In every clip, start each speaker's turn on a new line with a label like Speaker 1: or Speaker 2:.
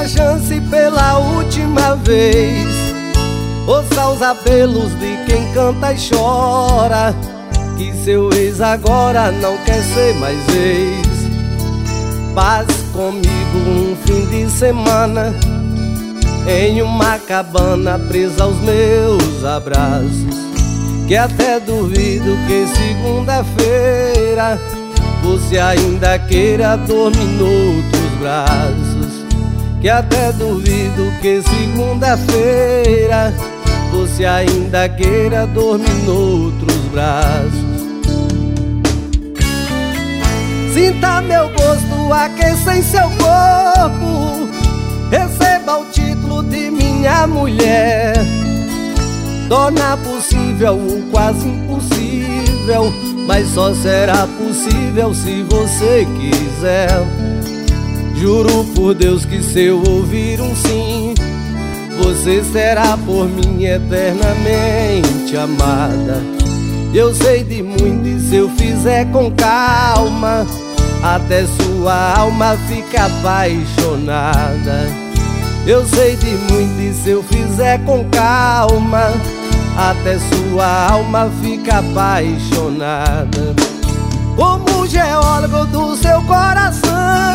Speaker 1: uma chance pela última vez. Ouça os apelos de quem canta e chora, que seu ex agora não quer ser mais ex. Passe comigo um fim de semana em uma cabana presa aos meus abraços, que até duvido que segunda-feira você ainda queira dormir noutros braços. Que até duvido que segunda-feira você ainda queira dormir noutros braços. Sinta meu gosto aquecer em seu corpo, receba o título de minha mulher. Torna possível o quase impossível, mas só será possível se você quiser. Juro por Deus que se eu ouvir um sim, você será por mim eternamente amada. Eu sei de muito e se eu fizer com calma, até sua alma fica apaixonada. Eu sei de muito e se eu fizer com calma, até sua alma fica apaixonada. Como geólogo do seu coração,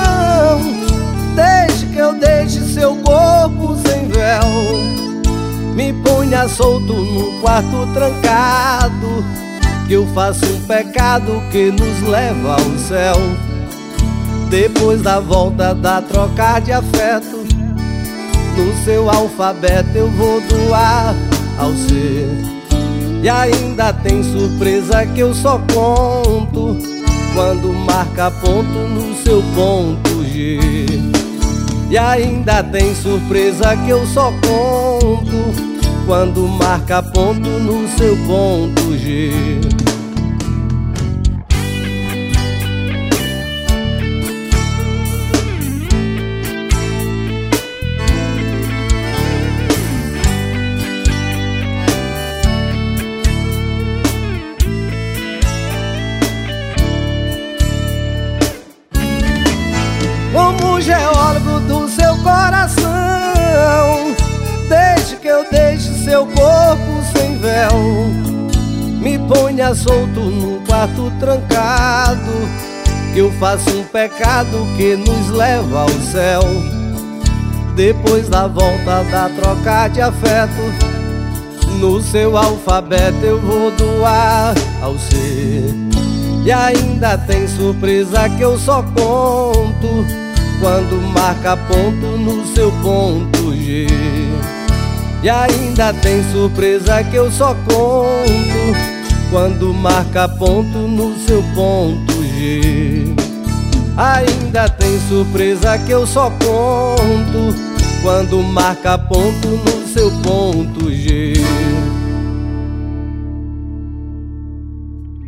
Speaker 1: deixe que eu deixe seu corpo sem véu. Me ponha solto no quarto trancado, que eu faço um pecado que nos leva ao céu. Depois da volta da troca de afeto, no seu alfabeto eu vou do A ao C. E ainda tem surpresa que eu só conto quando marca ponto no seu ponto G. E ainda tem surpresa que eu só conto quando marca ponto no seu ponto G. Como geólogo do seu coração, deixe que eu deixe seu corpo sem véu. Me ponha solto no quarto trancado, que eu faço um pecado que nos leva ao céu. Depois da volta da troca de afeto, no seu alfabeto eu vou do A ao C. E ainda tem surpresa que eu só conto quando marca ponto no seu ponto G. E ainda tem surpresa que eu só conto quando marca ponto no seu ponto G. Ainda tem surpresa que eu só conto quando marca ponto no seu ponto G.